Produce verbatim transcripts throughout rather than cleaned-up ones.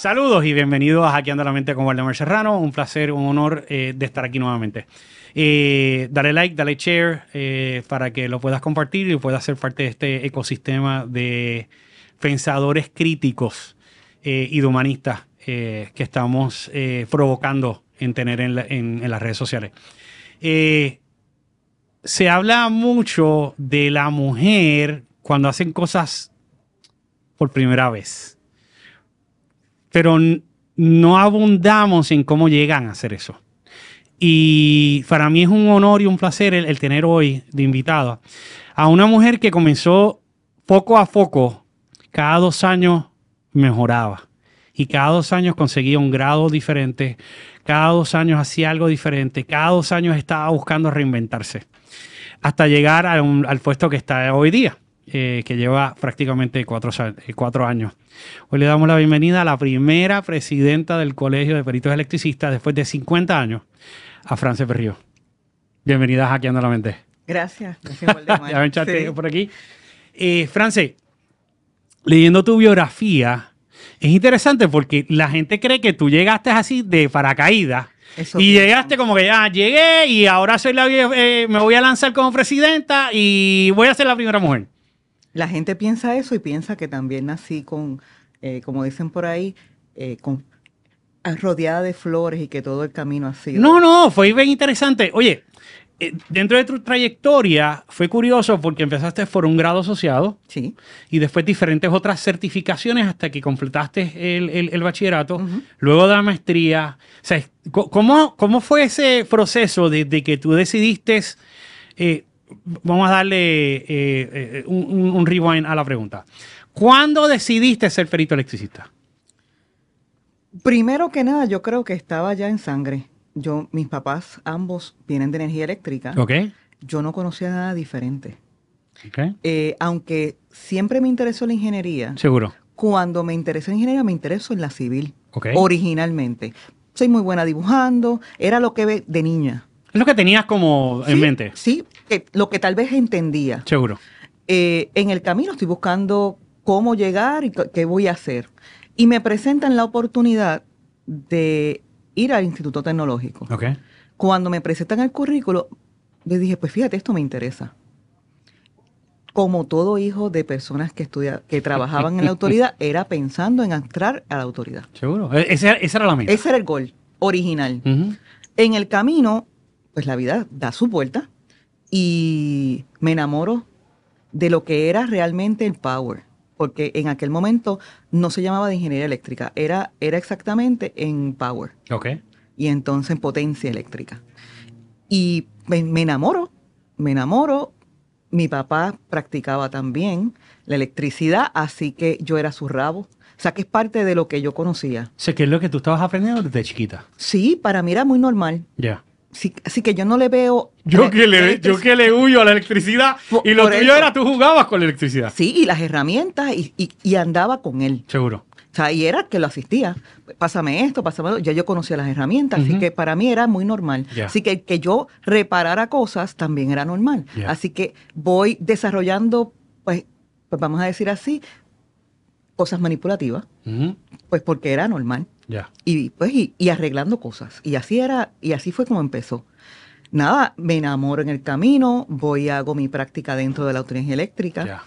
Saludos y bienvenidos a Hackeando la Mente con Waldemar Serrano. Un placer, un honor eh, de estar aquí nuevamente. Eh, dale like, dale share eh, para que lo puedas compartir y puedas ser parte de este ecosistema de pensadores críticos eh, y de humanistas eh, que estamos eh, provocando en tener en, la, en, en las redes sociales. Eh, se habla mucho de la mujer cuando hacen cosas por primera vez, pero no abundamos en cómo llegan a hacer eso. Y para mí es un honor y un placer el, el tener hoy de invitada a una mujer que comenzó poco a poco, cada dos años mejoraba. Y cada dos años conseguía un grado diferente, cada dos años hacía algo diferente, cada dos años estaba buscando reinventarse, hasta llegar a un, al puesto que está hoy día, eh, que lleva prácticamente cuatro, cuatro años. Hoy le damos la bienvenida a la primera presidenta del Colegio de Peritos Electricistas después de cincuenta años, a France Berrios. Bienvenida a Hackeando la Mente. Gracias. Gracias, Waldemar. Ya ven, sí. Por aquí. Eh, France, leyendo tu biografía, es interesante porque la gente cree que tú llegaste así de paracaídas. Eso y mismo. Llegaste como que ya llegué y ahora soy la, eh, me voy a lanzar como presidenta y voy a ser la primera mujer. La gente piensa eso y piensa que también nací con, eh, como dicen por ahí, eh, con, rodeada de flores y que todo el camino ha sido. No, no, fue bien interesante. Oye, eh, dentro de tu trayectoria fue curioso porque empezaste por un grado asociado. Sí. Y después diferentes otras certificaciones hasta que completaste el, el, el bachillerato. Uh-huh. Luego de la maestría. O sea, ¿cómo, cómo fue ese proceso de, de que tú decidiste... Eh, vamos a darle eh, eh, un, un rewind a la pregunta. ¿Cuándo decidiste ser perito electricista? Primero que nada, yo creo que estaba ya en sangre. Yo, mis papás, ambos vienen de energía eléctrica. Okay. Yo no conocía nada diferente. Okay. Eh, aunque siempre me interesó la ingeniería. Seguro. Cuando me interesó en ingeniería, me interesó en la civil. Okay. Originalmente. Soy muy buena dibujando. Era lo que ve de niña. Es lo que tenías como en sí, mente. Sí, que, lo que tal vez entendía. Seguro. Eh, en el camino estoy buscando cómo llegar y qué voy a hacer. Y me presentan la oportunidad de ir al Instituto Tecnológico. Okay. Cuando me presentan el currículo, les dije, pues fíjate, esto me interesa. Como todo hijo de personas que estudia, que trabajaban en la autoridad, era pensando en entrar a la autoridad. Seguro. Esa, esa era la meta. Ese era el gol original. Uh-huh. En el camino, pues la vida da su vuelta y me enamoro de lo que era realmente el power. Porque en aquel momento no se llamaba de ingeniería eléctrica, era, era exactamente en power. Okay. Y entonces en potencia eléctrica. Y me, me enamoro, me enamoro. Mi papá practicaba también la electricidad, así que yo era su rabo. O sea, que es parte de lo que yo conocía. O sea, que es lo que tú estabas aprendiendo desde chiquita. Sí, para mí era muy normal. Ya. Yeah. Sí, así que yo no le veo... Yo que le, yo que le huyo a la electricidad por, y lo tuyo eso. Era tú jugabas con la electricidad. Sí, y las herramientas y, y, y andaba con él. Seguro. O sea, y era que lo asistía. Pásame esto, pásame esto. Ya yo conocía las herramientas, uh-huh. Así que para mí era muy normal. Yeah. Así que que yo reparara cosas también era normal. Yeah. Así que voy desarrollando, pues, pues vamos a decir así, cosas manipulativas, uh-huh. Pues porque era normal. Yeah. Y pues y, y arreglando cosas. Y así era, y así fue como empezó. Nada, me enamoro en el camino, voy a hago mi práctica dentro de la autoridad eléctrica. Yeah.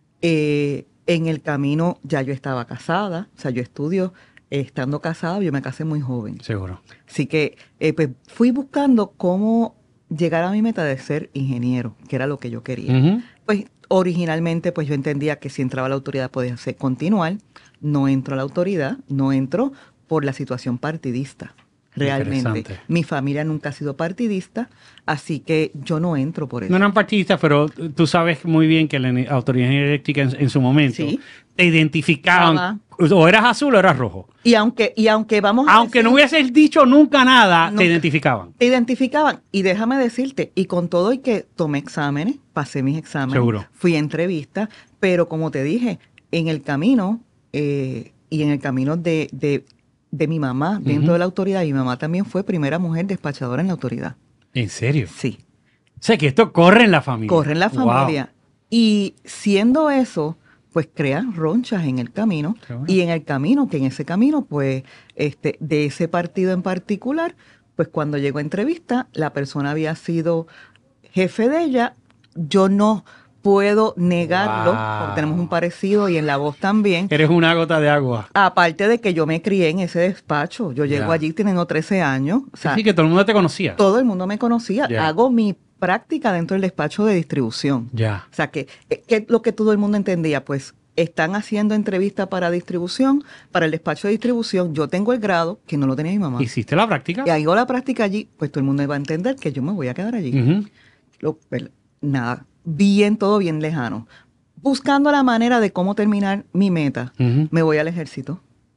Eh, en el camino ya yo estaba casada, o sea, yo estudio eh, estando casada, yo me casé muy joven. Seguro. Así que eh, pues fui buscando cómo llegar a mi meta de ser ingeniero, que era lo que yo quería. Uh-huh. Pues originalmente pues yo entendía que si entraba a la autoridad podía hacer continuar, no entro a la autoridad, no entro por la situación partidista. Realmente. Mi familia nunca ha sido partidista, así que yo no entro por eso. No eran partidistas, pero tú sabes muy bien que la autoridad eléctrica en, en su momento sí. Te identificaban, Ajá. O eras azul o eras rojo. Y aunque, y aunque vamos a Aunque decir, no hubieses dicho nunca nada, nunca, te identificaban. Te identificaban. Y déjame decirte, y con todo y que tomé exámenes, pasé mis exámenes. Seguro. Fui a entrevistas, pero como te dije, en el camino, eh, y en el camino de... de de mi mamá dentro uh-huh. de la autoridad, y mi mamá también fue primera mujer despachadora en la autoridad. ¿En serio? Sí. O sea, que esto corre en la familia. Corre en la familia. Wow. Y siendo eso, pues crean ronchas en el camino. Bueno. Y en el camino, que en ese camino, pues, este, de ese partido en particular, pues cuando llegó a entrevista, la persona había sido jefe de ella. Yo no puedo negarlo, wow. porque tenemos un parecido y en la voz también. Eres una gota de agua. Aparte de que yo me crié en ese despacho. Yo llego yeah. allí teniendo trece años. O sea, sí, que todo el mundo te conocía. Todo el mundo me conocía. Yeah. Hago mi práctica dentro del despacho de distribución. Ya. Yeah. O sea, que, que lo que todo el mundo entendía, pues, están haciendo entrevistas para distribución, para el despacho de distribución. Yo tengo el grado, que no lo tenía mi mamá. ¿Hiciste la práctica? Y hago la práctica allí, pues todo el mundo va a entender que yo me voy a quedar allí. Uh-huh. Lo, pues, nada, bien, todo bien lejano. Buscando la manera de cómo terminar mi meta, uh-huh. me voy al ejército.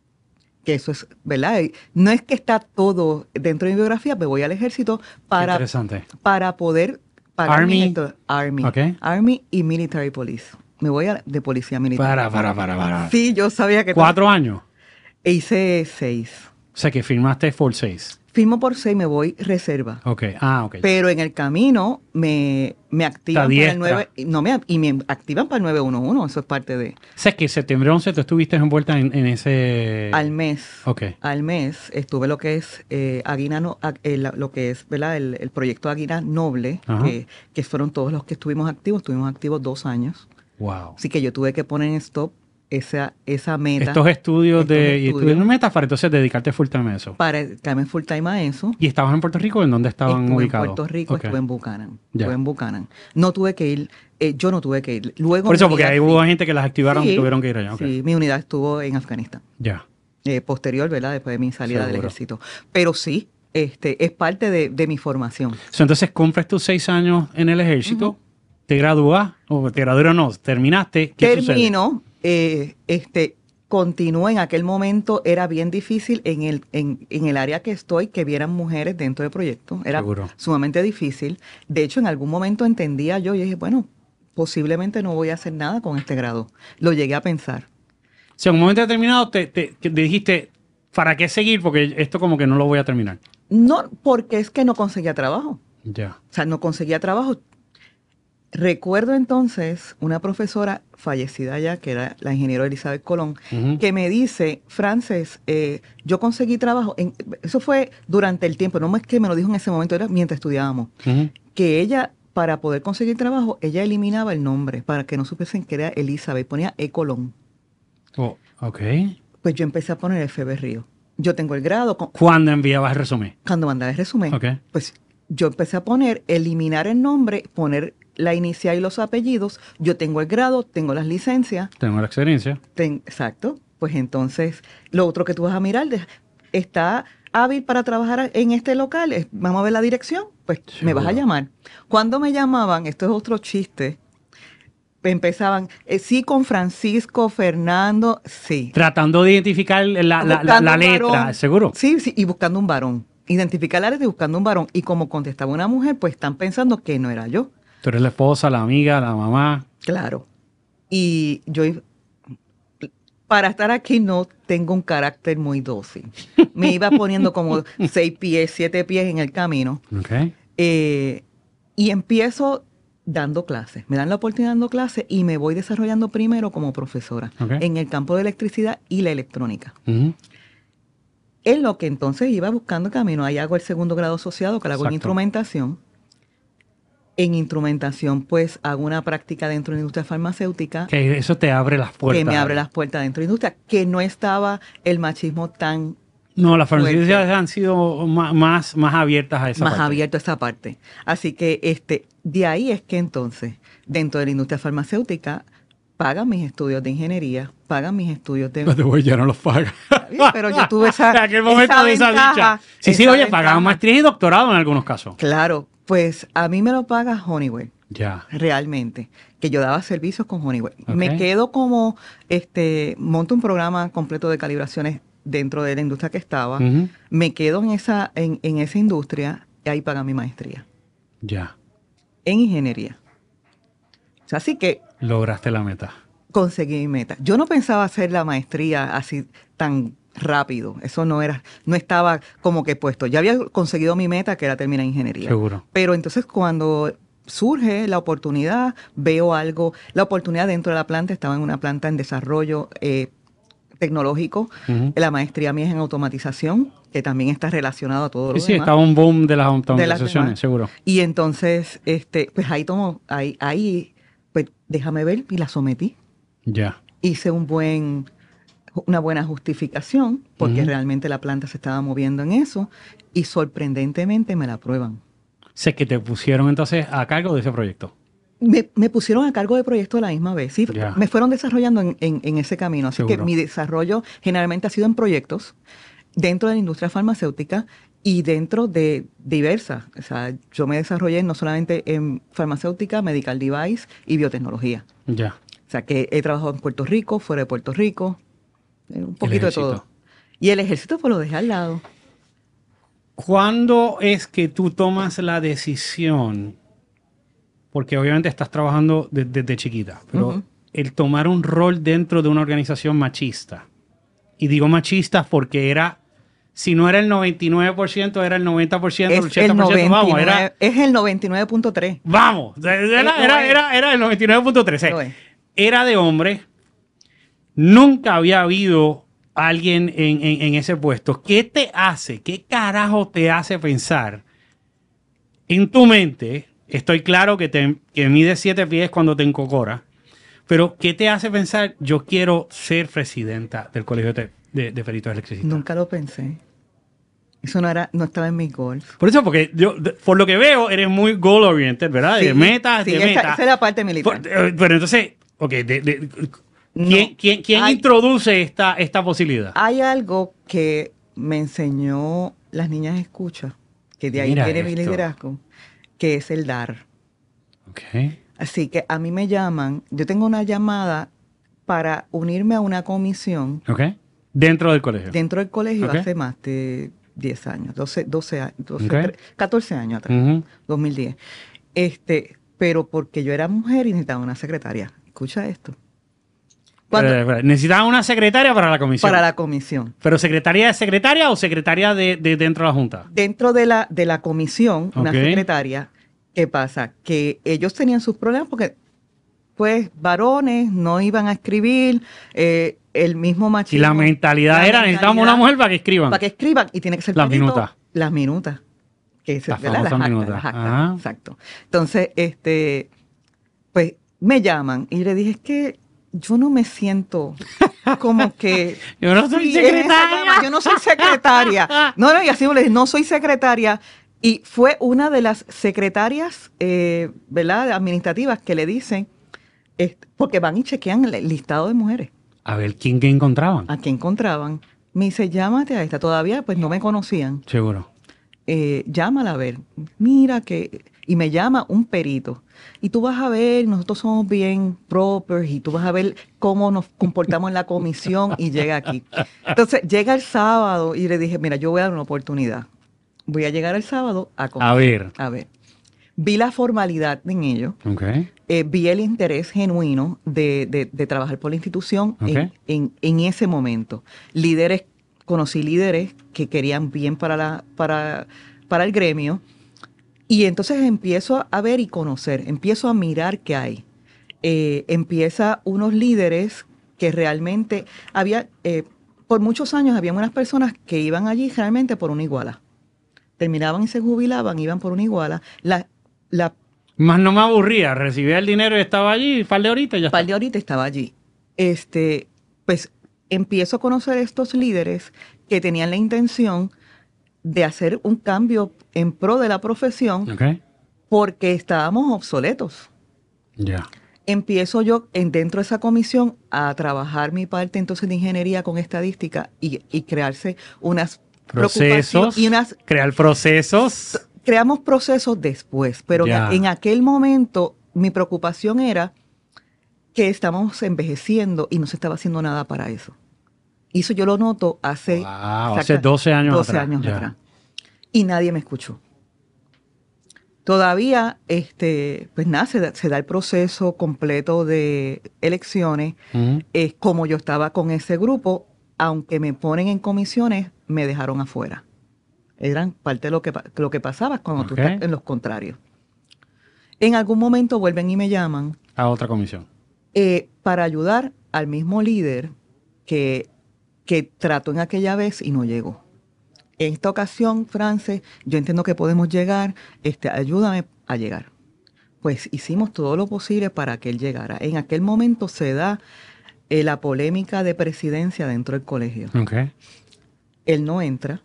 Que eso es, ¿verdad? No es que está todo dentro de mi biografía, me voy al ejército para, para poder pagar Army. Mi Army. Okay. Army y Military Police. Me voy a, de policía militar. Para, para, para, para. Sí, yo sabía que... ¿Cuatro años? E hice seis. O sea, que firmaste por seis. Firmo por seis, me voy reserva. Ok, ah, ok. Pero en el camino me, me activan para el nueve... No, me, y me activan para el nueve uno uno, eso es parte de... O sea, que septiembre once tú estuviste envuelta en, en ese... Al mes. Ok. Al mes estuve lo que es eh, Águila, no, eh, lo que es, ¿verdad? El, el proyecto Águila Noble, que, que fueron todos los que estuvimos activos. Estuvimos activos dos años. Wow. Así que yo tuve que poner en stop esa, esa meta. Estos estudios estos de... Estudios, y estudios metas para entonces dedicarte full time a eso. Para dedicarme full time a eso. ¿Y estabas en Puerto Rico? ¿En dónde estaban estuve ubicados? En Puerto Rico, okay. Estuve en Buchanan. Yeah. Estuve en Buchanan. No tuve que ir, eh, yo no tuve que ir. Luego Por eso, porque ahí hubo gente que las activaron sí, y tuvieron que ir allá. Okay. Sí, mi unidad estuvo en Afganistán. Ya. Yeah. Eh, posterior, ¿verdad? Después de mi salida Seguro. del ejército. Pero sí, este, es parte de, de mi formación. So, entonces, cumples tus seis años en el ejército, uh-huh. te gradúas, o te gradúas o no, terminaste. ¿Qué Termino, eh, este, continué en aquel momento, era bien difícil en el, en, en el área que estoy, que vieran mujeres dentro del proyecto. Era Seguro. Sumamente difícil. De hecho, en algún momento entendía yo y dije, bueno, posiblemente no voy a hacer nada con este grado. Lo llegué a pensar. O sea, en un momento determinado te, te, te dijiste, ¿para qué seguir? Porque esto como que no lo voy a terminar. No, porque es que no conseguía trabajo. Ya. O sea, no conseguía trabajo. Recuerdo entonces una profesora fallecida ya, que era la ingeniera Elizabeth Colón, uh-huh. que me dice, Frances, eh, yo conseguí trabajo, en, eso fue durante el tiempo, no es que me lo dijo en ese momento, era mientras estudiábamos, uh-huh. que ella, para poder conseguir trabajo, ella eliminaba el nombre, para que no supiesen que era Elizabeth, ponía E. Colón. Oh, ok. Pues yo empecé a poner F B Río. Yo tengo el grado. Con, ¿Cuándo enviabas el resumen? Cuando mandaba el resumen. Okay. Pues yo empecé a poner, eliminar el nombre, poner la inicial y los apellidos. Yo tengo el grado, tengo las licencias. Tengo la experiencia. Ten, exacto. Pues entonces, lo otro que tú vas a mirar, de, está hábil para trabajar en este local, es, vamos a ver la dirección, pues Seguro. Me vas a llamar. Cuando me llamaban, esto es otro chiste, empezaban, eh, sí, con Francisco, Fernando, sí. Tratando de identificar la, la, la, la letra, varón. ¿Seguro? Sí, sí, y buscando un varón. Identificar la letra y buscando un varón. Y como contestaba una mujer, pues están pensando que no era yo. Tú eres la esposa, la amiga, la mamá. Claro. Y yo, para estar aquí, no tengo un carácter muy dócil. Me iba poniendo como seis pies, siete pies en el camino. Okay. Eh, y empiezo dando clases. Me dan la oportunidad dando clases y me voy desarrollando primero como profesora okay. en el campo de electricidad y la electrónica. Uh-huh. En lo que entonces iba buscando camino. Ahí hago el segundo grado asociado, que lo hago Exacto. en instrumentación. En instrumentación, pues, hago una práctica dentro de la industria farmacéutica. Que eso te abre las puertas. Que me abre las puertas dentro de la industria. Que no estaba el machismo tan No, las farmacéuticas han sido más, más abiertas a esa más parte. Más abiertas a esa parte. Así que este, de ahí es que entonces, dentro de la industria farmacéutica, pagan mis estudios de ingeniería, pagan mis estudios de... Pero ya no los pagan. Pero yo tuve esa En aquel momento esa de esa ventaja, dicha. Sí, esa sí, oye, ventaja. pagaban maestría y doctorado en algunos casos. Claro, pues a mí me lo paga Honeywell. Ya. Realmente. Que yo daba servicios con Honeywell. Okay. Me quedo como, este, monto un programa completo de calibraciones dentro de la industria que estaba. Uh-huh. Me quedo en esa, en, en esa industria y ahí pagan mi maestría. Ya. En ingeniería. O sea, así que... Lograste la meta. Conseguí mi meta. Yo no pensaba hacer la maestría así tan rápido. Eso no era, no estaba como que puesto. Ya había conseguido mi meta, que era terminar ingeniería. Seguro. Pero entonces cuando surge la oportunidad, veo algo, la oportunidad dentro de la planta, estaba en una planta en desarrollo eh, tecnológico, uh-huh. La maestría mía es en automatización, que también está relacionado a todo sí, lo sí, demás. Sí, estaba un boom de las automatizaciones, seguro. Y entonces, este, pues ahí tomo, ahí, ahí, pues déjame ver, y la sometí. Ya. Yeah. Hice un buen, una buena justificación, porque uh-huh. realmente la planta se estaba moviendo en eso, y sorprendentemente me la aprueban. Sé que te pusieron entonces a cargo de ese proyecto. Me, me pusieron a cargo de proyectos a la misma vez. Sí, yeah. Me fueron desarrollando en, en, en ese camino. Así Seguro. Que mi desarrollo generalmente ha sido en proyectos dentro de la industria farmacéutica y dentro de diversas. O sea, yo me desarrollé no solamente en farmacéutica, medical device y biotecnología. Ya. Yeah. O sea, que he trabajado en Puerto Rico, fuera de Puerto Rico, un poquito de todo. Y el ejército pues lo dejé al lado. ¿Cuándo es que tú tomas la decisión? Porque obviamente estás trabajando desde, desde chiquita, pero uh-huh. el tomar un rol dentro de una organización machista, y digo machista porque era, si no era el noventa y nueve por ciento, era el noventa por ciento, es el ochenta por ciento, el noventa y nueve, vamos, era... Es el noventa y nueve punto tres. Vamos, era, era, era, era el noventa y nueve punto tres. Era de hombre, nunca había habido alguien en, en, en ese puesto. ¿Qué te hace, qué carajo te hace pensar en tu mente? Estoy claro que, te, que mides siete pies cuando te encocora, pero ¿qué te hace pensar yo quiero ser presidenta del Colegio de, de, de Peritos Electricistas? Nunca lo pensé. Eso no era, no estaba en mis goals. Por eso, porque yo, por lo que veo, eres muy goal oriented, ¿verdad? Sí, de metas, sí, de esa, metas. Esa es la parte militar. Por, pero entonces, ok, de, de, no, ¿quién, quién, quién hay, introduce esta, esta posibilidad? Hay algo que me enseñó las niñas escucha, que de ahí Mira viene esto. mi liderazgo, que es el dar. Okay. Así que a mí me llaman, yo tengo una llamada para unirme a una comisión. Okay. Dentro del colegio. Dentro del colegio Okay. hace más de diez años, doce, doce, doce Okay. trece, catorce años atrás, Uh-huh. dos mil diez. Este, pero porque yo era mujer y necesitaba una secretaria. Escucha esto. Cuando, pero, pero, necesitaba una secretaria para la comisión. Para la comisión. ¿Pero secretaria de secretaria o secretaria de, de dentro de la Junta? Dentro de la, de la comisión, okay. una secretaria. ¿Qué pasa? Que ellos tenían sus problemas porque, pues, varones no iban a escribir, eh, el mismo machismo. Y la mentalidad la era, necesitamos una mujer para que escriban. Para que escriban, y tiene que ser las perito, minutas. Las minutas. Que es, las ¿verdad? Las actas, minutas. las actas, exacto. Entonces, este, pues, me llaman y le dije, es que yo no me siento como que... yo no soy sí, secretaria. Yo no soy secretaria. No, no, y así le dije, no soy secretaria. Y fue una de las secretarias, eh, ¿verdad?, administrativas que le dicen, eh, porque van y chequean el listado de mujeres. A ver, ¿quién que encontraban? ¿A quién encontraban? Me dice, llámate a esta. Todavía, pues, no me conocían. Seguro. Eh, llámala a ver. Mira que... Y me llama un perito. Y tú vas a ver, nosotros somos bien proper, y tú vas a ver cómo nos comportamos en la comisión, y llega aquí. Entonces, llega el sábado y le dije, mira, yo voy a dar una oportunidad. Voy a llegar el sábado a comer. A ver. A ver. Vi la formalidad en ello. Okay. Eh, vi el interés genuino de, de, de trabajar por la institución okay. en, en, en ese momento. Líderes, conocí líderes que querían bien para, la, para, para el gremio. Y entonces empiezo a ver y conocer, empiezo a mirar qué hay. Eh, empieza unos líderes que realmente había, eh, por muchos años había unas personas que iban allí realmente por una iguala. Terminaban y se jubilaban, iban por una iguala. La, la, Más no me aburría, recibía el dinero y estaba allí, un par de horitas y ya Un par está. de horitas estaba allí. Este, pues empiezo a conocer estos líderes que tenían la intención de hacer un cambio en pro de la profesión, okay. porque estábamos obsoletos. Ya. Yeah. Empiezo yo en, dentro de esa comisión a trabajar mi parte entonces de ingeniería con estadística y, y crearse unas procesos y unas crear procesos. Creamos procesos después, pero yeah. en aquel momento mi preocupación era que estamos envejeciendo y no se estaba haciendo nada para eso. Y eso yo lo noto hace, wow, saca, hace doce años doce atrás. años yeah. atrás. Y nadie me escuchó. Todavía, este, pues nada, se da, se da el proceso completo de elecciones. Uh-huh. Es como yo estaba con ese grupo, aunque me ponen en comisiones, me dejaron afuera. Eran parte de lo que, lo que pasaba cuando okay. tú estás en los contrarios. En algún momento vuelven y me llaman. A otra comisión. Eh, para ayudar al mismo líder que, que trató en aquella vez y no llegó. En esta ocasión, Frances, yo entiendo que podemos llegar, este, ayúdame a llegar. Pues hicimos todo lo posible para que él llegara. En aquel momento se da eh, la polémica de presidencia dentro del colegio. Okay. Él no entra.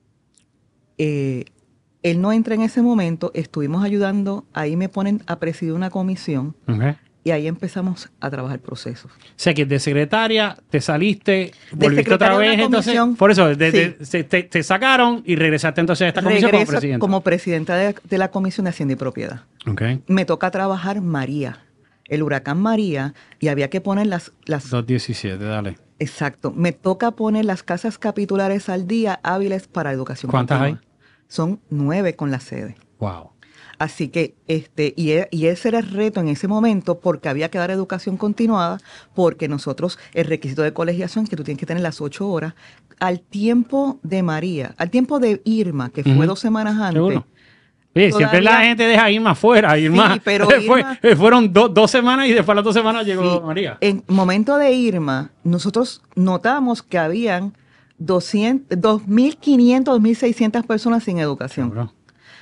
Eh, él no entra en ese momento. Estuvimos ayudando. Ahí me ponen a presidir una comisión. Okay. Y ahí empezamos a trabajar procesos. O sea, que de secretaria te saliste, volviste otra vez, entonces, comisión, por eso, de, sí. de, se, te, te sacaron y regresaste entonces a esta comisión Regreso como presidenta. como presidenta de, de la Comisión de Hacienda y Propiedad. Okay. Me toca trabajar María, el huracán María, y había que poner las... las dos diecisiete, dale. Exacto. Me toca poner las casas capitulares al día hábiles para educación. ¿Cuántas continua. hay? Son nueve con la sede. Wow. Así que, este, y, e, y ese era el reto en ese momento porque había que dar educación continuada, porque nosotros, el requisito de colegiación, que tú tienes que tener las ocho horas, al tiempo de María, al tiempo de Irma, que fue uh-huh. dos semanas antes. Seguro. Oye, siempre la gente deja a Irma afuera, Irma. Sí, pero fue, Irma, fueron do, dos semanas y después de las dos semanas llegó sí, María. En momento de Irma, nosotros notamos que habían doscientos, dos mil quinientas, dos mil seiscientas personas sin educación. Seguro.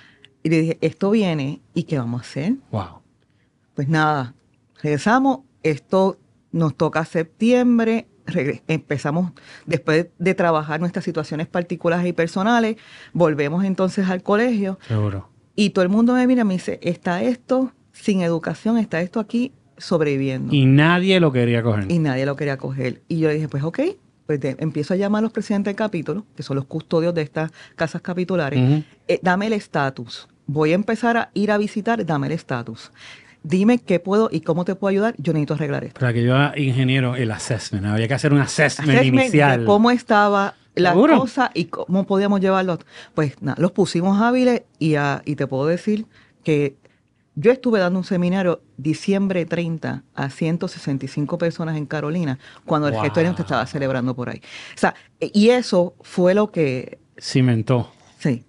Y le dije, esto viene, ¿y qué vamos a hacer? Wow. Pues nada, regresamos, esto nos toca septiembre, regres- empezamos después de trabajar nuestras situaciones particulares y personales, volvemos entonces al colegio. Seguro. Y todo el mundo me mira y me dice, está esto sin educación, está esto aquí sobreviviendo. Y nadie lo quería coger. Y nadie lo quería coger. Y yo le dije, pues ok, pues de, empiezo a llamar a los presidentes de capítulo, que son los custodios de estas casas capitulares, uh-huh. eh, dame el estatus. Voy a empezar a ir a visitar, dame el estatus. Dime qué puedo y cómo te puedo ayudar. Yo necesito arreglar esto. Para que yo era ingeniero, el assessment. Había que hacer un assessment, assessment inicial. De cómo estaba la ¿Seguro? Cosa y cómo podíamos llevarlo. Pues nada, los pusimos hábiles y, a, y te puedo decir que yo estuve dando un seminario diciembre treinta a ciento sesenta y cinco personas en Carolina cuando el wow. gesto te estaba celebrando por ahí. O sea, y eso fue lo que... Cimentó. Sí.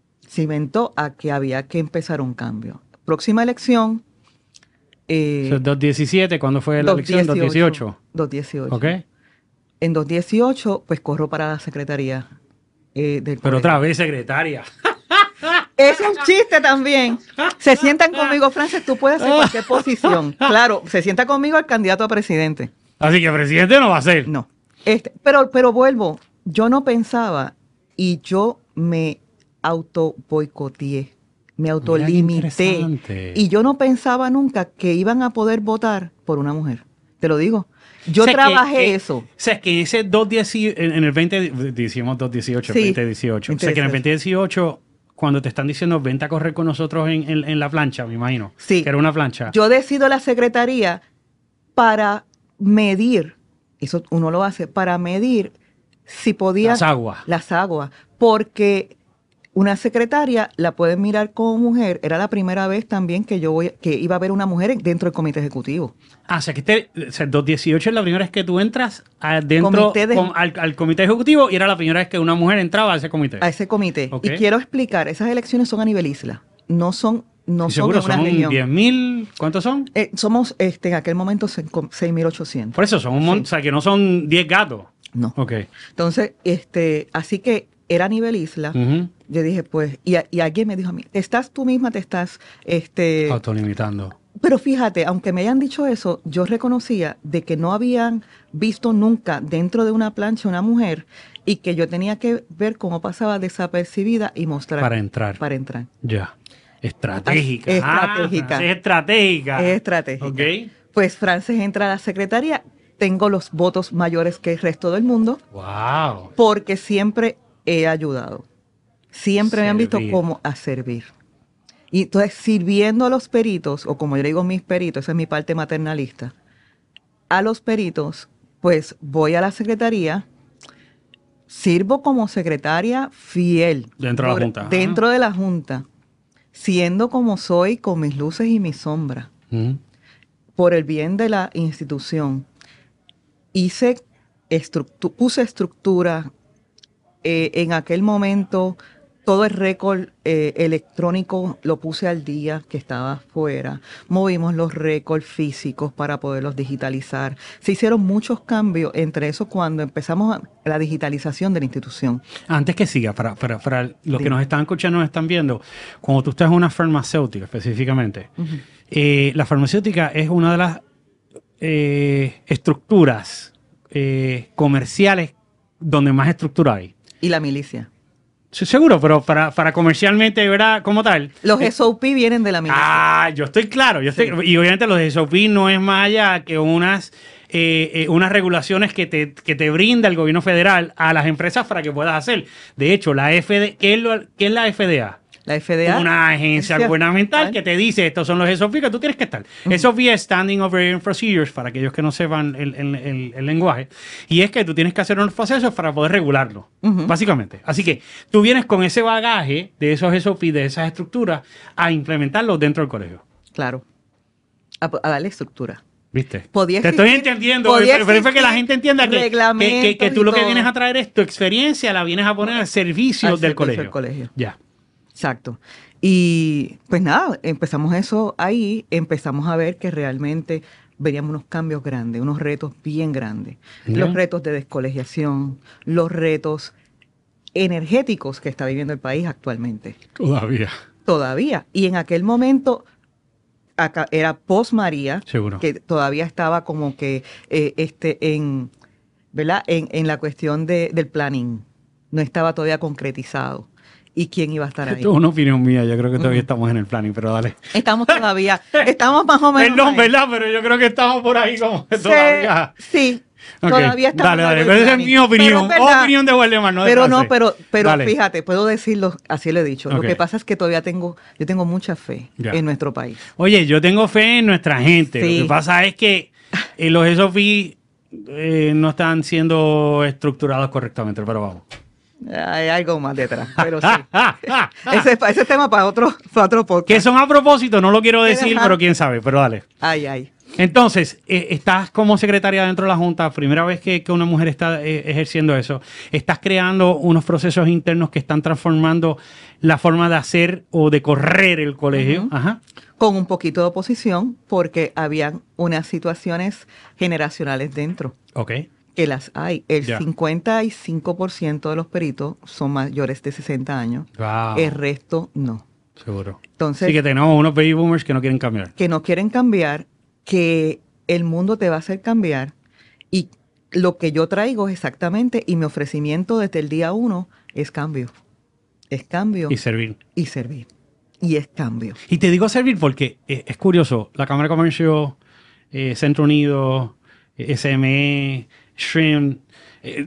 Cimentó a que había que empezar un cambio. Próxima elección... Eh, so, dos diecisiete, ¿cuándo fue la elección? dos dieciocho. dos dieciocho. Ok. En dos dieciocho, pues corro para la secretaría eh, del Pero colegio. Otra vez secretaria. Es un chiste también. Se sientan conmigo, Frances, tú puedes hacer cualquier posición. Claro, se sienta conmigo el candidato a presidente. Así que presidente no va a ser. No. Este, pero, pero vuelvo, yo no pensaba y yo me auto boicoteé, me autolimité. Y yo no pensaba nunca que iban a poder votar por una mujer. Te lo digo. Yo o sea, trabajé que, que, eso. O sea, que ese dos dieciocho, en el veinte, decimos dos dieciocho, sí, veinte dieciocho. O sea, que en el veinte dieciocho, cuando te están diciendo, vente a correr con nosotros en, en, en la plancha, me imagino. Sí. Que era una plancha. Yo decido la secretaría para medir, eso uno lo hace, para medir si podía... Las aguas. Las aguas. Porque una secretaria la pueden mirar como mujer. Era la primera vez también que yo voy, que iba a ver una mujer dentro del comité ejecutivo. Ah, o sea, que este, o sea, dos dieciocho es la primera vez que tú entras a dentro de... con, al, al comité ejecutivo y era la primera vez que una mujer entraba a ese comité. A ese comité. Okay. Y quiero explicar, esas elecciones son a nivel isla. No son, no son seguro, en una son región. diez mil, ¿cuántos son? Eh, somos este, en aquel momento seis mil ochocientos. Por eso, son un montón, sí. O sea, que no son diez gatos. No. Ok. Entonces, este, así que era a nivel isla. Uh-huh. Yo dije, pues, y, y alguien me dijo a mí, te estás tú misma, te estás... este autolimitando. Pero fíjate, aunque me hayan dicho eso, yo reconocía de que no habían visto nunca dentro de una plancha una mujer y que yo tenía que ver cómo pasaba desapercibida y mostrar. Para entrar. Para entrar. Ya. Estratégica. Estratégica. Ah, es estratégica. Es estratégica. Ok. Pues Frances entra a la secretaría. Tengo los votos mayores que el resto del mundo. Wow. Porque siempre he ayudado. Siempre servir. Me han visto como a servir. Y entonces, sirviendo a los peritos, o como yo digo mis peritos, esa es mi parte maternalista, a los peritos, pues voy a la secretaría, sirvo como secretaria fiel. Dentro de la Junta. Dentro de la Junta, siendo como soy, con mis luces y mis sombras, uh-huh. por el bien de la institución. Hice, estructu- puse estructura, eh, en aquel momento Todo el récord eh, electrónico lo puse al día, que estaba afuera. Movimos los récords físicos para poderlos digitalizar. Se hicieron muchos cambios entre eso cuando empezamos a, la digitalización de la institución. Antes que siga, para, para, para los que nos están escuchando, nos están viendo, cuando tú estás en una farmacéutica específicamente, uh-huh. eh, la farmacéutica es una de las eh, estructuras eh, comerciales donde más estructura hay. Y la milicia. Sí, seguro, pero para, para comercialmente, ¿verdad? Como tal. Los S O P vienen de la milicia. Ah, yo estoy claro. Yo estoy, sí. Y obviamente los S O P no es más allá que unas, eh, eh, unas regulaciones que te, que te brinda el gobierno federal a las empresas para que puedas hacer. De hecho, la F D A, ¿qué es, lo, qué es la F D A? La F D A. Una agencia gubernamental que te dice estos son los S O P que tú tienes que estar. Uh-huh. S O P es Standing Operating Procedures, para aquellos que no sepan el, el, el, el lenguaje. Y es que tú tienes que hacer unos procesos para poder regularlo, uh-huh. básicamente. Así que tú vienes con ese bagaje de esos S O P, de esas estructuras, a implementarlos dentro del colegio. Claro. A, a darle estructura. ¿Viste? Podía Te existir, estoy entendiendo, pero es que la gente entienda que, que, que, que tú lo que vienes a traer es tu experiencia, la vienes a poner al servicio, al del servicio colegio. del colegio. Ya. Exacto. Y pues nada, empezamos eso ahí, empezamos a ver que realmente veníamos unos cambios grandes, unos retos bien grandes. Yeah. Los retos de descolegiación, los retos energéticos que está viviendo el país actualmente. Todavía. Todavía. Y en aquel momento acá, era post María, seguro, que todavía estaba como que eh, este en, ¿verdad? En, en la cuestión de, del planning. No estaba todavía concretizado. ¿Y quién iba a estar ahí? Esto es una opinión mía, yo creo que todavía uh-huh. estamos en el planning, pero dale. Estamos todavía, estamos más o menos. Perdón, ¿verdad? Pero yo creo que estamos por ahí como que sí, todavía. Sí, okay. Todavía estamos. Dale, dale, pero esa es mi opinión, verdad, opinión de Waldemar, no de Pero Place. no, pero, pero fíjate, puedo decirlo, así lo he dicho. Okay. Lo que pasa es que todavía tengo, yo tengo mucha fe ya. en nuestro país. Oye, yo tengo fe en nuestra gente. Sí. Lo que pasa es que eh, los S O P eh, no están siendo estructurados correctamente, pero vamos. Hay algo más detrás, pero sí. ese, ese tema para otro, para otro podcast. Que son a propósito, no lo quiero decir, pero quién sabe, pero dale. Ay, ay. Entonces, eh, estás como secretaria dentro de la Junta, primera vez que, que una mujer está eh, ejerciendo eso, estás creando unos procesos internos que están transformando la forma de hacer o de correr el colegio. Uh-huh. Ajá. Con un poquito de oposición, porque habían unas situaciones generacionales dentro. Ok. Que las hay. El yeah. cincuenta y cinco por ciento de los peritos son mayores de sesenta años. Wow. El resto no. Seguro. Entonces, sí que tenemos unos baby boomers que no quieren cambiar. Que no quieren cambiar, que el mundo te va a hacer cambiar. Y lo que yo traigo es exactamente, y mi ofrecimiento desde el día uno es cambio. Es cambio. Y servir. Y servir. Y es cambio. Y te digo servir porque eh, es curioso. La Cámara de Comercio, eh, Centro Unido, eh, S M E, Shrimp, eh,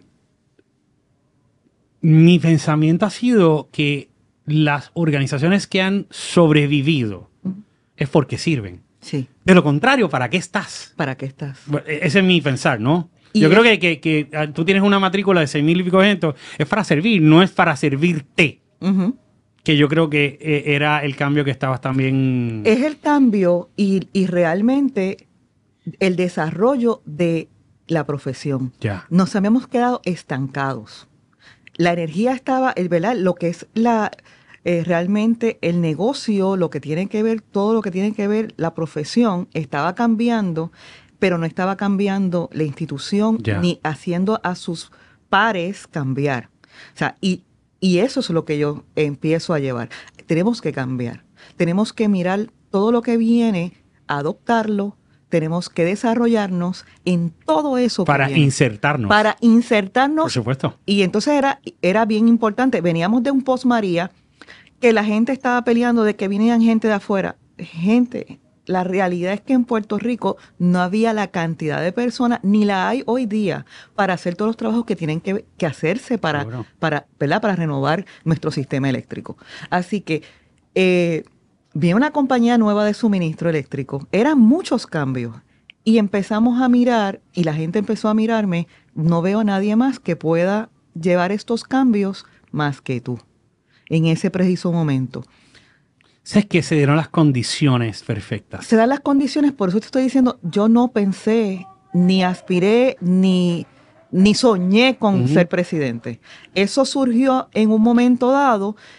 mi pensamiento ha sido que las organizaciones que han sobrevivido uh-huh. es porque sirven. Sí. De lo contrario, ¿para qué estás? ¿Para qué estás? Ese es mi pensar, ¿no? Y Yo es, creo que, que, que tú tienes una matrícula de seis mil y pico de gente, es para servir, no es para servirte. Uh-huh. Que yo creo que eh, era el cambio que estabas también... Es el cambio y, y realmente el desarrollo de la profesión. Ya. Nos habíamos quedado estancados. La energía estaba, el ¿verdad? Lo que es la eh, realmente el negocio, lo que tiene que ver, todo lo que tiene que ver la profesión, estaba cambiando, pero no estaba cambiando la institución ya. ni haciendo a sus pares cambiar. O sea, y, y eso es lo que yo empiezo a llevar. Tenemos que cambiar. Tenemos que mirar todo lo que viene, adoptarlo. Tenemos que desarrollarnos en todo eso. Para que viene. insertarnos. Para insertarnos. Por supuesto. Y entonces era, era bien importante. Veníamos de un post-María que la gente estaba peleando de que vinieran gente de afuera. Gente, la realidad es que en Puerto Rico no había la cantidad de personas, ni la hay hoy día, para hacer todos los trabajos que tienen que, que hacerse para, para, ¿verdad? Para renovar nuestro sistema eléctrico. Así que... Eh, viene una compañía nueva de suministro eléctrico. Eran muchos cambios. Y empezamos a mirar, y la gente empezó a mirarme, no veo a nadie más que pueda llevar estos cambios más que tú, en ese preciso momento. ¿Sabes que se dieron las condiciones perfectas? Se dan las condiciones, por eso te estoy diciendo, yo no pensé, ni aspiré, ni, ni soñé con uh-huh. ser presidente. Eso surgió en un momento dado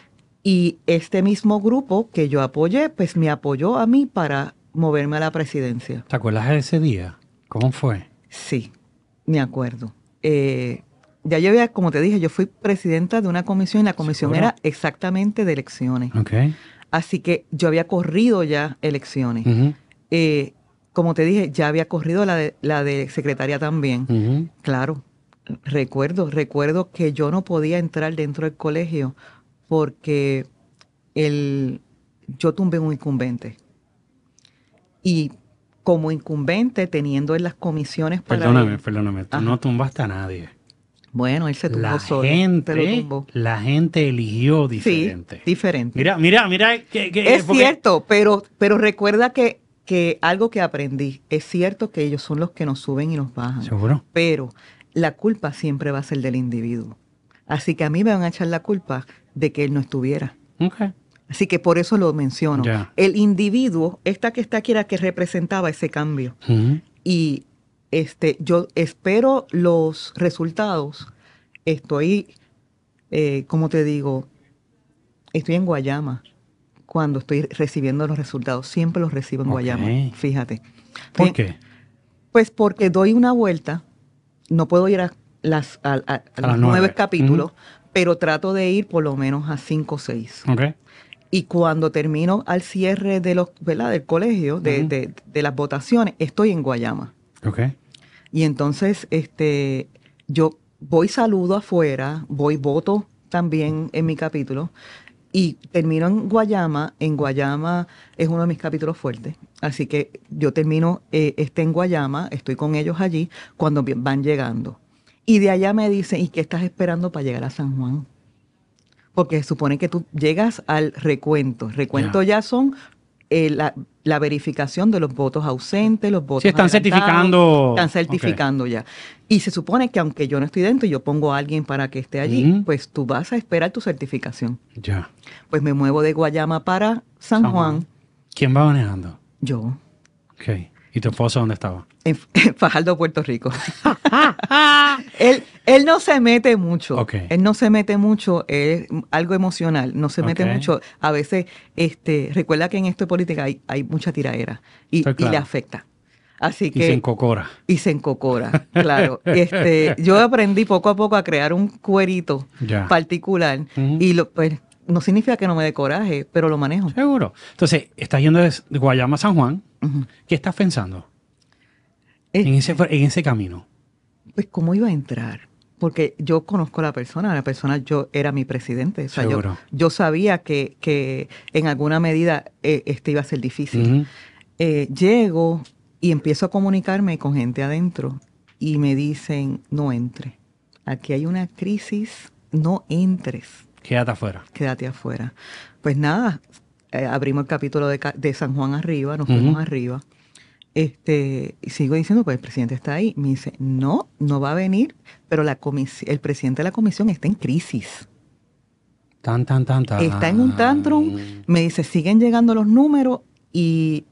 Y este mismo grupo que yo apoyé, pues me apoyó a mí para moverme a la presidencia. ¿Te acuerdas de ese día? ¿Cómo fue? Sí, me acuerdo. Eh, ya yo había, como te dije, yo fui presidenta de una comisión y la comisión ¿Seguro? era exactamente de elecciones. Ok. Así que yo había corrido ya elecciones. Uh-huh. Eh, como te dije, ya había corrido la de, la de secretaria también. Uh-huh. Claro, recuerdo, recuerdo que yo no podía entrar dentro del colegio porque el, yo tumbé un incumbente. Y como incumbente, teniendo en las comisiones para... Perdóname, él, perdóname. Tú ajá. no tumbaste a nadie. Bueno, él se tumbó La solo. gente, Se lo tumbó. la gente eligió diferente. Sí, diferente. Mira, mira, mira. Que, que, Es porque- cierto, pero, pero recuerda que, que algo que aprendí, es cierto que ellos son los que nos suben y nos bajan. Seguro. Pero la culpa siempre va a ser del individuo. Así que a mí me van a echar la culpa de que él no estuviera. Ok. Así que por eso lo menciono. Ya. El individuo, esta que está aquí era que representaba ese cambio. Uh-huh. Y este, yo espero los resultados. Estoy, eh, como te digo, estoy en Guayama cuando estoy recibiendo los resultados. Siempre los recibo en Ok. Guayama, fíjate. ¿Por Bien, qué? Pues porque doy una vuelta, no puedo ir a, las, a, a- a las los nueve. nueve capítulos, pero trato de ir por lo menos a cinco o seis. Ok. Y cuando termino al cierre de los, ¿verdad? del colegio, de, Ujú. de- de las votaciones, estoy en Guayama. Ok. Y entonces este, yo voy saludo afuera, voy voto también en mi capítulo y termino en Guayama. En Guayama es uno de mis capítulos fuertes. Así que yo termino eh, este en Guayama, estoy con ellos allí cuando vi- van llegando. Y de allá me dicen, ¿y qué estás esperando para llegar a San Juan? Porque se supone que tú llegas al recuento. Recuento Ya. ya son eh, la, la verificación de los votos ausentes, los votos Sí, están adelantados. certificando. Están certificando ya. Y se supone que aunque yo no estoy dentro y yo pongo a alguien para que esté allí, Ujú. pues tú vas a esperar tu certificación. Ya. Pues me muevo de Guayama para San, San Juan. Juan. ¿Quién va manejando? Yo, Ok. ¿Y tu esposo dónde estaba? en, en Fajardo, Puerto Rico. él, él no se mete mucho. Ok. Él no se mete mucho, es algo emocional. No se mete Ok. mucho. A veces, este, recuerda que en esto de política hay, hay mucha tiraera y, Estoy y claro. le afecta. Así Y que. se encocora. Y se encocora, claro. Este, yo aprendí poco a poco a crear un cuerito Ya. particular Ujú. y lo, pues no significa que no me dé coraje, pero lo manejo. Seguro. Entonces, estás yendo de de Guayama a San Juan. Ujú. ¿Qué estás pensando Eh, en ese, en ese camino? Pues cómo iba a entrar, porque yo conozco a la persona, la persona yo era mi presidente, o sea, yo, Seguro. yo sabía que, que en alguna medida eh, este iba a ser difícil. Ujú. Eh, llego y empiezo a comunicarme con gente adentro y me dicen, no entre. Aquí hay una crisis, no entres, Quédate afuera. quédate afuera. Pues nada, eh, abrimos el capítulo de, Ca- de San Juan arriba, nos Ujú. fuimos arriba. Este, y sigo diciendo, pues el presidente está ahí. Me dice, no, no va a venir, pero la comis- el presidente de la comisión está en crisis. Tan, tan, tan, tan. Está en un tantrum. Me dice, siguen llegando los números y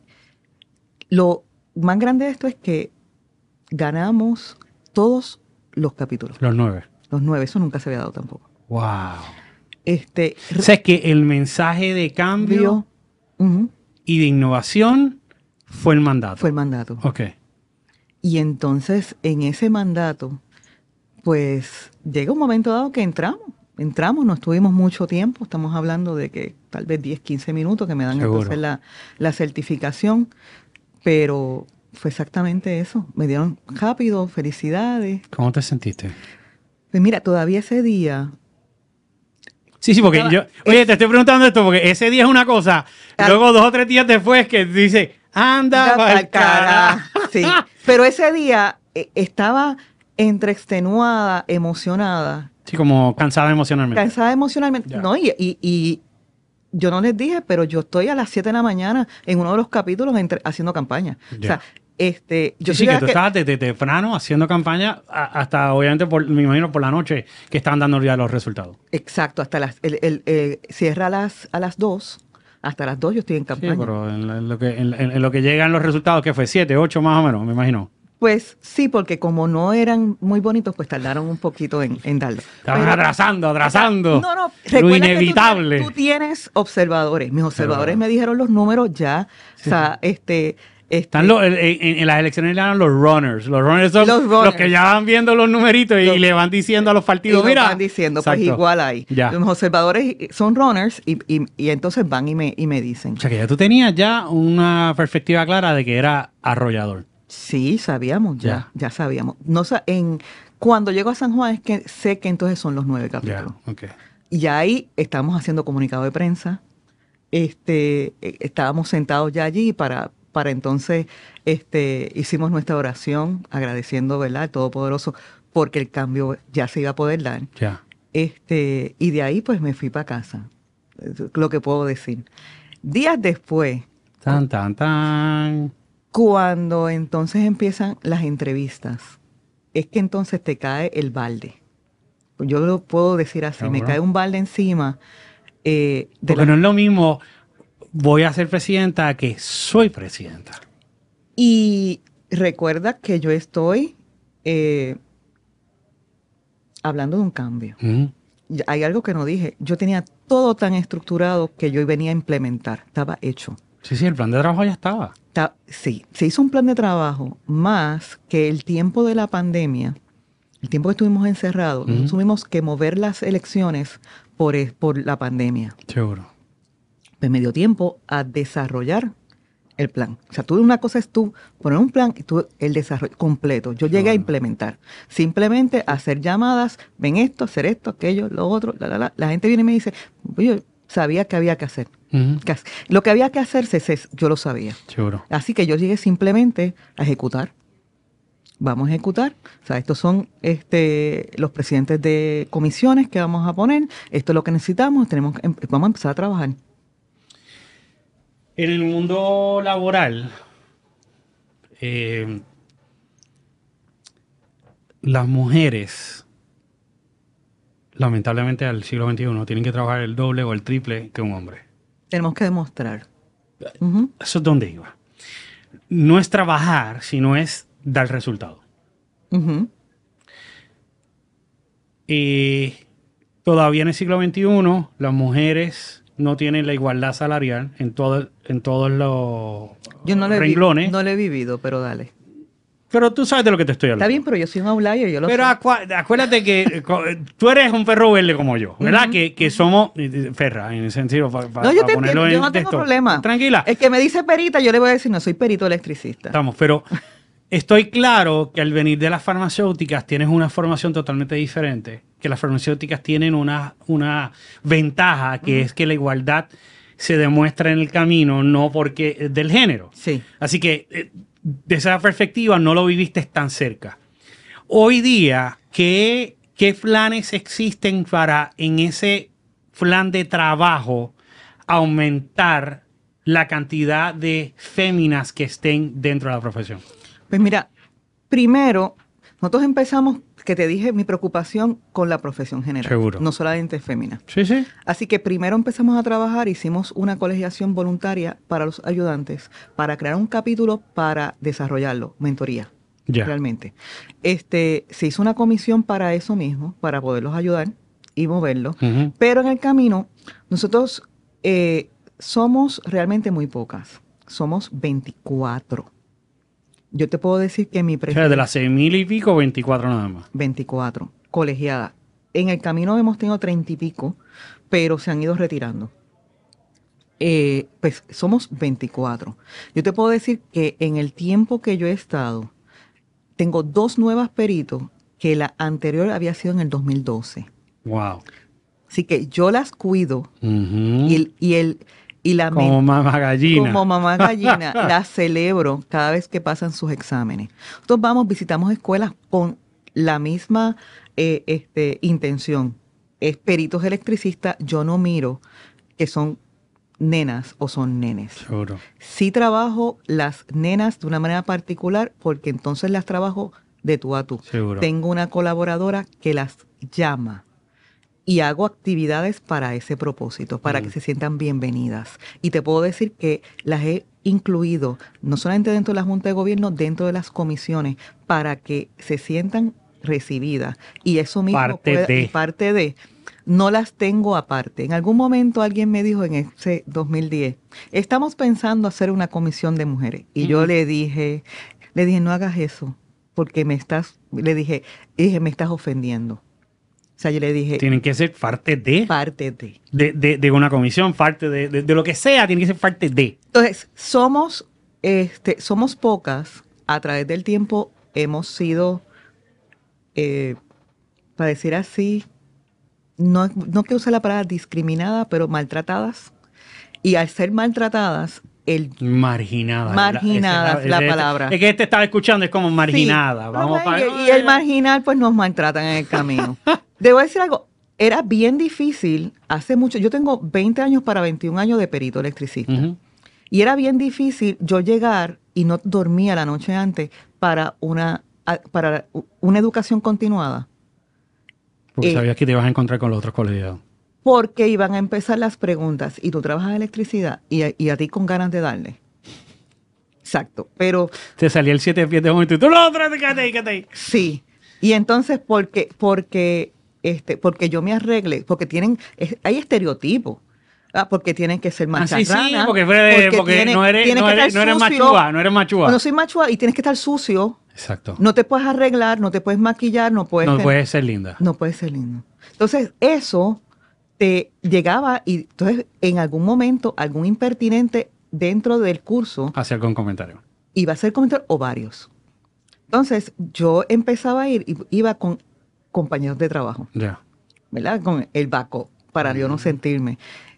lo más grande de esto es que ganamos todos los capítulos, Los nueve. los nueve. Eso nunca se había dado tampoco. Wow. Este, O sea, es que el mensaje de cambio vio, ujú, y de innovación fue el mandato. fue el mandato. Ok. Y entonces, en ese mandato, pues llega un momento dado que entramos. Entramos, no estuvimos mucho tiempo. Estamos hablando de que tal vez diez, quince minutos que me dan Seguro. entonces la, la certificación. Pero fue exactamente eso. Me dieron rápido, felicidades. ¿Cómo te sentiste? Pues mira, todavía ese día... Sí, sí, porque Estaba- yo... Oye, es- te estoy preguntando esto porque ese día es una cosa. Al- Luego, dos o tres días después, que dice, anda, Anda pa'l pa'l cara. cara. Sí, pero ese día eh, estaba entre extenuada, emocionada, Sí, como cansada emocionalmente. cansada emocionalmente. Ya. No, y, y, y yo no les dije, pero yo estoy a las siete de la mañana en uno de los capítulos entre- haciendo campaña. Ya. O sea, este, yo Sí, sí, soy que la tú que- estabas desde temprano haciendo campaña a- hasta, obviamente, por, me imagino, por la noche que estaban dando ya los resultados. Exacto, hasta las, el, el, eh, cierra a las, a las dos, hasta las dos yo estoy en Sí, campaña. pero en, en lo que, en, en lo que llegan los resultados, que fue siete, ocho más o menos, me imagino. Pues sí, porque como no eran muy bonitos, pues tardaron un poquito en, en darlo. Estaban Pero, atrasando, atrasando. No, no, lo recuerda inevitable. Que tú, tienes, tú tienes observadores. Mis observadores Pero, me dijeron los números ya. Sí, o sea, sí. este... Este, Están los, en, en, en las elecciones le llaman los runners. Los runners son los, runners. los que ya van viendo los numeritos y, los, y le van diciendo a los partidos, y mira. van diciendo, exacto. Pues igual hay. Ya. Los observadores son runners y, y, y entonces van y me, y me dicen. O sea que ya tú tenías ya una perspectiva clara de que era arrollador. Sí, sabíamos ya, ya, ya sabíamos. No, en, cuando llego a San Juan es que sé que entonces son los nueve capítulos. Ya, okay. Y ahí estamos haciendo comunicado de prensa. Este, estábamos sentados ya allí para... Para entonces, este, hicimos nuestra oración agradeciendo, ¿verdad?, al Todopoderoso, porque el cambio ya se iba a poder dar. Ya. Este, y de ahí, pues, me fui para casa. Es lo que puedo decir. Días después. Tan, tan, tan. Cuando entonces empiezan las entrevistas, es que entonces te cae el balde. Yo lo puedo decir así, ¿Seguro? Me cae un balde encima. Eh, de porque la... no es lo mismo... voy a ser presidenta que soy presidenta. Y recuerda que yo estoy eh, hablando de un cambio. Uh-huh. Hay algo que no dije. Yo tenía todo tan estructurado que yo venía a implementar. Estaba hecho. Sí, sí, el plan de trabajo ya estaba. Ta- sí, se hizo un plan de trabajo más que el tiempo de la pandemia, el tiempo que estuvimos encerrados, uh-huh. tuvimos que mover las elecciones por, por la pandemia. Seguro. Pues me dio tiempo a desarrollar el plan. O sea, tú una cosa es tú poner un plan y tú el desarrollo completo. Yo llegué a implementar. Simplemente hacer llamadas, ven esto, hacer esto, aquello, lo otro, la, la, la. La gente viene y me dice, yo sabía que había que hacer. Uh-huh. Lo que había que hacerse, yo lo sabía. Seguro. Así que yo llegué simplemente a ejecutar. Vamos a ejecutar. O sea, estos son este, los presidentes de comisiones que vamos a poner. Esto es lo que necesitamos. Tenemos que, vamos a empezar a trabajar. En el mundo laboral, eh, las mujeres, lamentablemente al siglo veintiuno, tienen que trabajar el doble o el triple que un hombre. Tenemos que demostrar. Uh-huh. Eso es donde iba. No es trabajar, sino es dar resultado. Uh-huh. Y todavía en el siglo veintiuno, las mujeres no tienen la igualdad salarial en, todo, en todos los yo no renglones. Vi, no lo he vivido, pero dale. Pero tú sabes de lo que te estoy hablando. Está bien, pero yo soy un outlier, yo lo Pero sé. Acu- acuérdate que tú eres un perro verde como yo, ¿verdad? Uh-huh. Que, que somos Ferra, en el sentido para pa, no, yo pa te ponerlo entiendo, en yo no tengo texto. problema. Tranquila. El que me dice perita, yo le voy a decir, no, soy perito electricista. Estamos, pero estoy claro que al venir de las farmacéuticas tienes una formación totalmente diferente, que las farmacéuticas tienen una, una ventaja, que uh-huh. es que la igualdad se demuestra en el camino, no porque del género. Sí. Así que de esa perspectiva no lo viviste tan cerca. Hoy día, ¿qué, qué planes existen para en ese plan de trabajo aumentar la cantidad de féminas que estén dentro de la profesión? Pues mira, primero, nosotros empezamos, que te dije, mi preocupación con la profesión general. Seguro. No solamente fémina. Sí, sí. Así que primero empezamos a trabajar, hicimos una colegiación voluntaria para los ayudantes, para crear un capítulo para desarrollarlo, mentoría, yeah. realmente. Este, se hizo una comisión para eso mismo, para poderlos ayudar y moverlos. Uh-huh. Pero en el camino, nosotros eh, somos realmente muy pocas. Somos veinticuatro. Yo te puedo decir que mi presidente... O sea, de las seis mil y pico, veinticuatro nada más. veinticuatro, colegiadas. En el camino hemos tenido treinta y pico, pero se han ido retirando. Eh, pues somos veinticuatro. Yo te puedo decir que en el tiempo que yo he estado, tengo dos nuevas peritos que la anterior había sido en el dos mil doce. Wow. Así que yo las cuido uh-huh. y el... Y el Y la como mamá gallina. Como mamá gallina, la celebro cada vez que pasan sus exámenes. Nosotros vamos, visitamos escuelas con la misma eh, este, intención. Es peritos electricistas, yo no miro que son nenas o son nenes. Seguro. Sí trabajo las nenas de una manera particular porque entonces las trabajo de tú a tú. Seguro. Tengo una colaboradora que las llama y hago actividades para ese propósito, para mm. que se sientan bienvenidas. Y te puedo decir que las he incluido, no solamente dentro de la Junta de Gobierno, dentro de las comisiones, para que se sientan recibidas. Y eso mismo parte puede, de. Y parte de, no las tengo aparte. En algún momento alguien me dijo en ese dos mil diez, estamos pensando hacer una comisión de mujeres. Y mm. yo le dije, le dije, no hagas eso, porque me estás, le dije, dije, me estás ofendiendo. O sea, yo le dije... Tienen que ser parte de... Parte de. De, de, de una comisión, parte de, de, de lo que sea, tiene que ser parte de. Entonces, somos, este, somos pocas. A través del tiempo hemos sido, eh, para decir así, no, no quiero usar la palabra discriminada, pero maltratadas. Y al ser maltratadas... El marginada. Marginada es la, la, la palabra. Es que este estaba escuchando, es como marginada. Sí. Vamos okay, para... Y el marginal, pues nos maltratan en el camino. Debo decir algo, era bien difícil hace mucho. Yo tengo veinte años para veintiún años de perito electricista. Uh-huh. Y era bien difícil yo llegar y no dormía la noche antes para una, para una educación continuada. Porque eh, sabías que te ibas a encontrar con los otros colegiados. Porque iban a empezar las preguntas y tú trabajas en electricidad y a, y a ti con ganas de darle. Exacto, pero... Te salía el siete pies de momento y tú lo otro, quédate ahí, quédate ahí. Sí, y entonces porque, porque, este, porque yo me arregle, porque tienen, es, hay estereotipos. Ah, porque tienen que ser macharranas. Ah, sí, sí, porque, porque, porque tiene, no eres, no eres, no eres machúa, no eres machúa. No soy machúa y tienes que estar sucio. Exacto. No te puedes arreglar, no te puedes maquillar, no puedes... No tener, puedes ser linda. No puedes ser lindo. Entonces, eso... te llegaba y entonces en algún momento algún impertinente dentro del curso hacer algún comentario iba a hacer comentarios o varios. Entonces yo empezaba a ir y iba con compañeros de trabajo, ya yeah. ¿verdad? Con el backup para mm. yo no sentirme.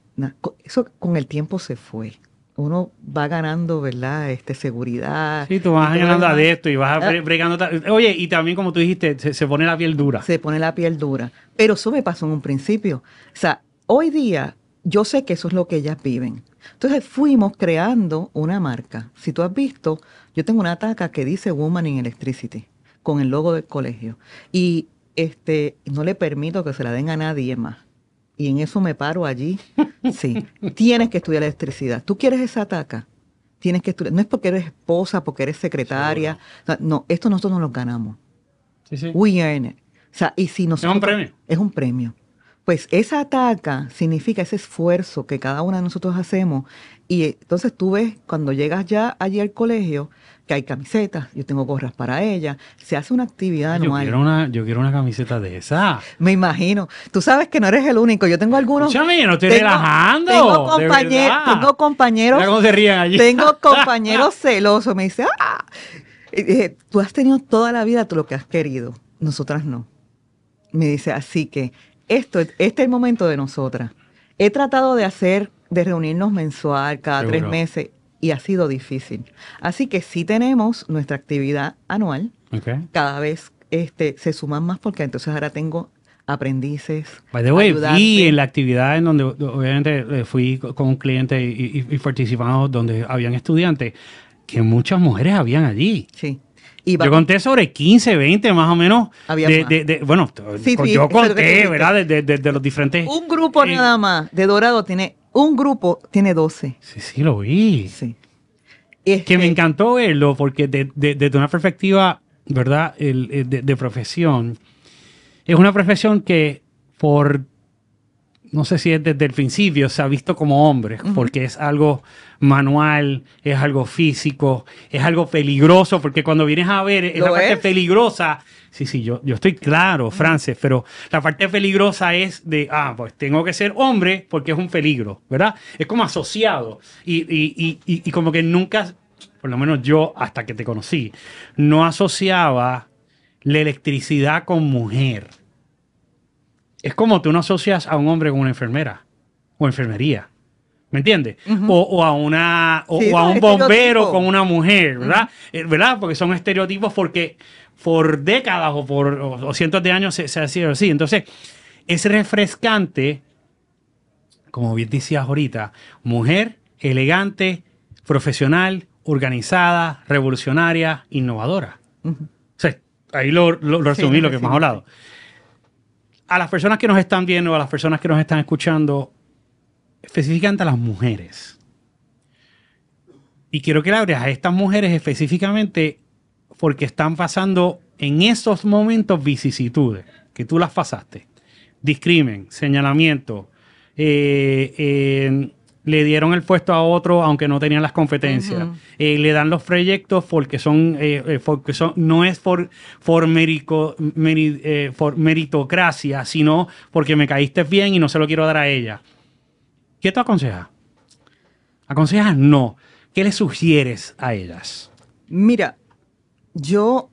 Eso con el tiempo se fue. Uno va ganando, ¿verdad? Este, seguridad. Sí, tú vas ganando adepto y vas ¿Ah? bregando. Oye, y también como tú dijiste, se, se pone la piel dura. Se pone la piel dura. Pero eso me pasó en un principio. O sea, hoy día yo sé que eso es lo que ellas viven. Entonces fuimos creando una marca. Si tú has visto, yo tengo una taca que dice Woman in Electricity con el logo del colegio. Y este no le permito que se la den a nadie más. Y en eso me paro allí. Sí, tienes que estudiar electricidad. ¿Tú quieres esa taca? Tienes que estudiar. No es porque eres esposa, porque eres secretaria. Sí, no, esto nosotros nos lo ganamos. Sí, sí. We earn it. O sea, y si nosotros, es un premio. Es un premio. Pues esa taca significa ese esfuerzo que cada una de nosotros hacemos. Y entonces tú ves, cuando llegas ya allí al colegio, que hay camisetas, yo tengo gorras para ella, se hace una actividad yo anual. Quiero una, yo quiero una camiseta de esa. Me imagino. Tú sabes que no eres el único. Yo tengo algunos... Escúchame, no estoy tengo, relajando. Tengo, compañer, tengo compañeros... Mira cómo se rían allí. Tengo compañeros celosos. Me dice, ah, eh, tú has tenido toda la vida todo lo que has querido. Nosotras no. Me dice, así que esto, este es el momento de nosotras. He tratado de hacer, de reunirnos mensual, cada Seguro. tres meses, y ha sido difícil. Así que sí tenemos nuestra actividad anual. Okay. Cada vez este, se suman más porque entonces ahora tengo aprendices. By the way, vi en la actividad en donde obviamente fui con un cliente y, y, y participamos donde habían estudiantes, que muchas mujeres habían allí. Sí. Y yo conté sobre quince, veinte más o menos. Había de, más. De, de, bueno, sí, sí, yo conté, ¿verdad? De, de, de, de los diferentes... Un grupo eh, nada más de Dorado tiene... Un grupo tiene doce. Sí, sí, lo vi. Sí. Este, que me encantó verlo porque desde de, de, de una perspectiva, ¿verdad? El, el de, de profesión, es una profesión que por... no sé si es desde el principio, se ha visto como hombre, uh-huh. porque es algo manual, es algo físico, es algo peligroso, porque cuando vienes a ver esa parte es? peligrosa, sí, sí, yo, yo estoy claro, uh-huh. Frances, pero la parte peligrosa es de, ah, pues tengo que ser hombre porque es un peligro, ¿verdad? Es como asociado, y, y, y, y, y como que nunca, por lo menos yo, hasta que te conocí, no asociaba la electricidad con mujer. Es como tú no asocias a un hombre con una enfermera o enfermería. ¿Me entiendes? Uh-huh. o, o a una o, sí, o a un bombero con una mujer, ¿verdad? Uh-huh. ¿Verdad? Porque son estereotipos porque por décadas o por o, o cientos de años se, se ha sido así. Entonces, es refrescante, como bien decías ahorita, mujer elegante, profesional, organizada, revolucionaria, innovadora. Uh-huh. O sea, ahí lo, lo, lo resumí, sí, lo que hemos hablado. a las personas que nos están viendo, a las personas que nos están escuchando, específicamente a las mujeres. Y quiero que le hables a estas mujeres específicamente porque están pasando en esos momentos vicisitudes que tú las pasaste. Discrimen, señalamiento, eh, eh, le dieron el puesto a otro aunque no tenían las competencias. Uh-huh. eh, le dan los proyectos porque son, eh, porque son no es por, por, merico, meri, eh, por meritocracia, sino porque me caíste bien y no se lo quiero dar a ella. ¿Qué tú aconsejas? ¿Aconsejas no? ¿Qué le sugieres a ellas? Mira, yo,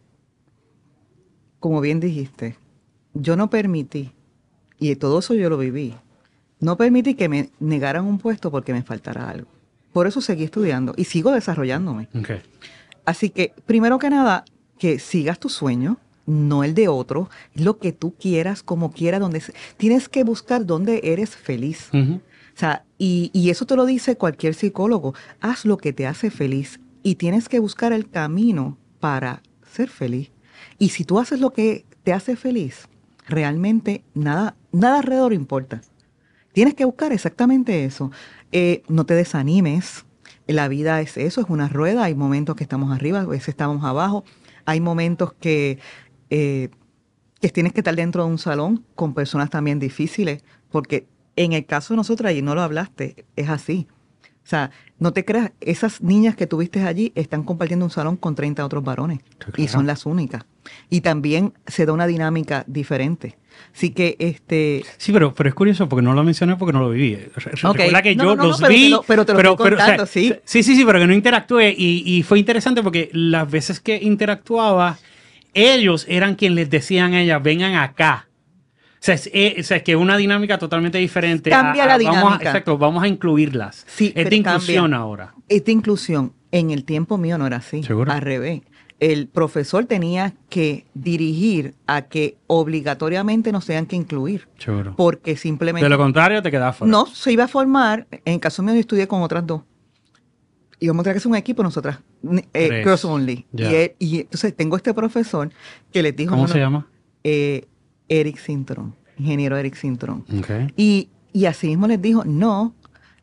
como bien dijiste, yo no permití, y todo eso yo lo viví, no permití que me negaran un puesto porque me faltara algo. Por eso seguí estudiando y sigo desarrollándome. Okay. Así que, primero que nada, que sigas tu sueño, no el de otro, lo que tú quieras, como quieras, donde tienes que buscar dónde eres feliz. Uh-huh. O sea, y, y eso te lo dice cualquier psicólogo. Haz lo que te hace feliz y tienes que buscar el camino para ser feliz. Y si tú haces lo que te hace feliz, realmente nada, nada alrededor importa. Tienes que buscar exactamente eso. Eh, no te desanimes. La vida es eso, es una rueda. Hay momentos que estamos arriba, a veces estamos abajo. Hay momentos que, eh, que tienes que estar dentro de un salón con personas también difíciles, porque en el caso de nosotras, y no lo hablaste, es así. O sea, no te creas, esas niñas que tuviste allí están compartiendo un salón con treinta otros varones. Claro. Y son las únicas. Y también se da una dinámica diferente. Así que, este... Sí, pero, pero es curioso porque no lo mencioné porque no lo viví. Okay. Recuerda que no, yo no, no, los no, pero vi... Te lo, pero te lo pero, estoy contando, pero, o sea, sí. Sí, sí, sí, pero que no interactué. Y, y fue interesante porque las veces que interactuaba, ellos eran quienes les decían a ellas, vengan acá. O sea, es, es, o sea, es que es una dinámica totalmente diferente. Cambia a, a, la dinámica. Vamos a, exacto, vamos a incluirlas. Sí, es de inclusión cambia. ahora. Es de inclusión. En el tiempo mío no era así. ¿Seguro? Al revés. El profesor tenía que dirigir a que obligatoriamente nos tengan que incluir. Seguro. Porque simplemente... De lo contrario, te quedabas fuera. No, se iba a formar. En el caso mío, yo estudié con otras dos. Íbamos a tener que ser un equipo nosotras. Eh, girls only. Yeah. Y, él, y entonces tengo este profesor que les dijo... ¿Cómo no, se no, llama? Eh, Eric Cintrón. Ingeniero Eric Cintrón. Okay. Y, y así mismo les dijo, no,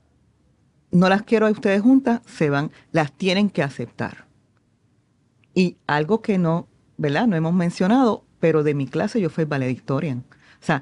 no las quiero a ustedes juntas, se van, las tienen que aceptar. Y algo que no, ¿verdad? No hemos mencionado, pero de mi clase yo fui valedictorian. O sea,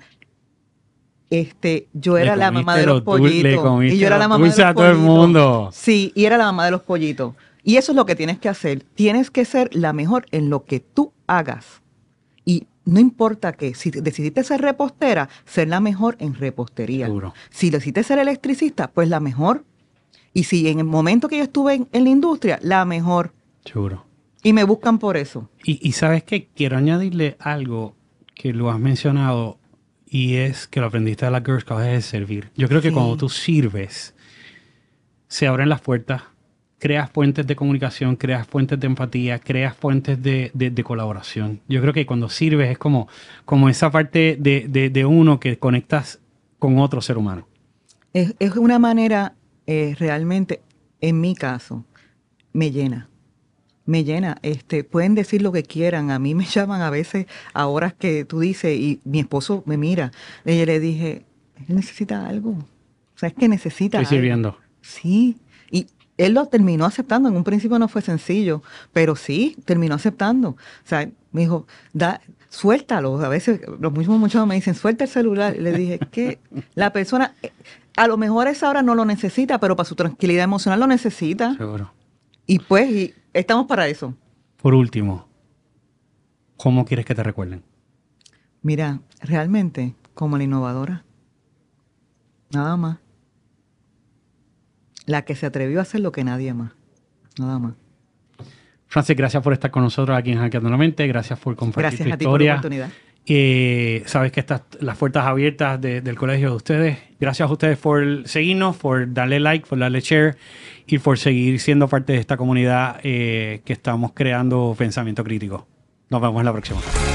este, yo era la mamá de los pollitos. Y yo era la mamá de los pollitos. Todo el mundo. Sí, y era la mamá de los pollitos. Y eso es lo que tienes que hacer. Tienes que ser la mejor en lo que tú hagas. Y no importa que, si decidiste ser repostera, ser la mejor en repostería. Seguro. Si decidiste ser electricista, pues la mejor. Y si en el momento que yo estuve en, en la industria, la mejor. Seguro. Y me buscan por eso. Y, y ¿sabes qué? Quiero añadirle algo que lo has mencionado y es que lo aprendiste de las Girl Scouts, es servir. Yo creo que sí. Cuando tú sirves, se abren las puertas, creas puentes de comunicación, creas puentes de empatía, creas puentes de, de, de colaboración. Yo creo que cuando sirves es como, como esa parte de, de, de uno que conectas con otro ser humano. Es, es una manera, eh, realmente, en mi caso, me llena. Me llena. Este, pueden decir lo que quieran. A mí me llaman a veces a horas que tú dices, y mi esposo me mira. Y yo le dije, él necesita algo. O sea, es que necesita Estoy algo. sirviendo. Sí. Y él lo terminó aceptando. En un principio no fue sencillo, pero sí, terminó aceptando. O sea, me dijo, da, suéltalo. A veces los mismos muchachos me dicen, suelta el celular. Y le dije, que la persona, a lo mejor a esa hora no lo necesita, pero para su tranquilidad emocional lo necesita. Seguro. Y pues, y estamos para eso. Por último, ¿cómo quieres que te recuerden? Mira, realmente, como la innovadora. Nada más. La que se atrevió a hacer lo que nadie más. Nada más. Frances, gracias por estar con nosotros aquí en Hackeando la Mente. Gracias por compartir gracias tu a ti historia. por la oportunidad. Eh, sabes que están las puertas abiertas de, del colegio de ustedes. Gracias a ustedes por seguirnos, por darle like, por darle share y por seguir siendo parte de esta comunidad eh, que estamos creando pensamiento crítico. Nos vemos en la próxima.